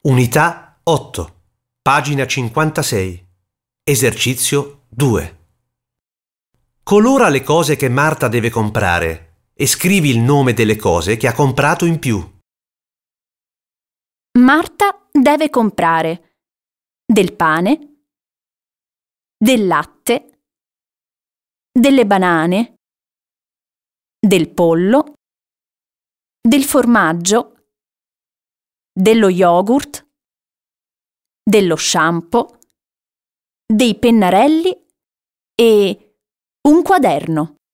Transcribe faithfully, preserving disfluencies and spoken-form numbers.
Unità otto, pagina cinquantasei. Esercizio due. Colora le cose che Marta deve comprare e scrivi il nome delle cose che ha comprato in più. Marta deve comprare del pane, del latte, delle banane, del pollo, del formaggio, dello yogurt, dello shampoo, dei pennarelli e un quaderno.